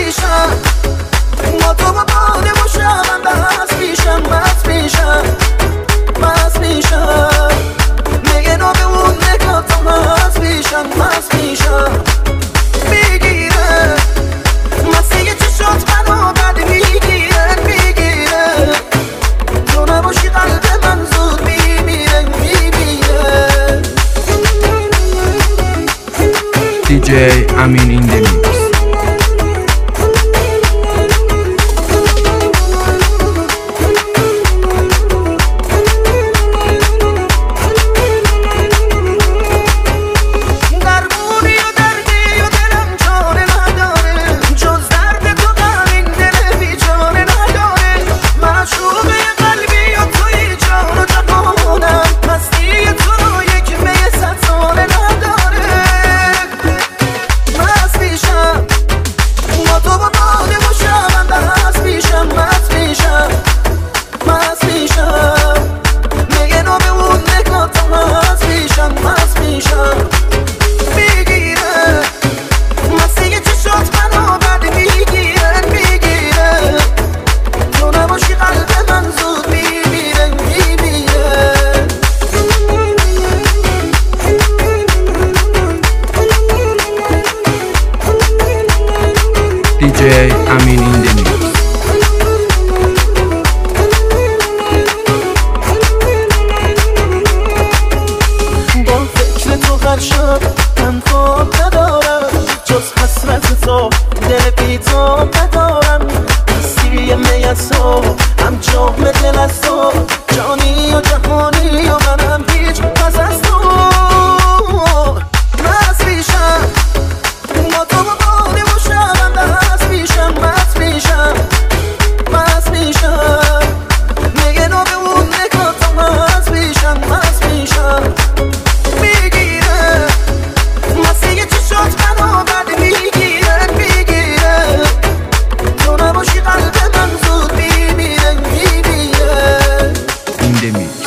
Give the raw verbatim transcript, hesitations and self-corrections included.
میشم با تو با باده باشم من بس میشم بس میشم بس میشم میگه نو به اون نگاه تو بس میشم بس میشم میگیره مسیح چشات منو بد میگیره میگیره تو نباشی قلب من زود میمیره میمیره دی جی امین این دمیکس. دی جی امین این دمیکس. با فکر تو هر شب من خواب ندارم جز حسرت تو دل بی تو ندارم هستی می از تو هم جام دل از تو جانی و جهانی و منم هیچ پس از تو مست میشم با تو با باده باشم من مست میشم مست میشم مست میشم میگه نو به اون نگاه تو مست میشم مست میشم میگیره مسیح چشات منو بد میگیره میگیره تو نباشی قلب من زود میمیره میمیره این دمیکس.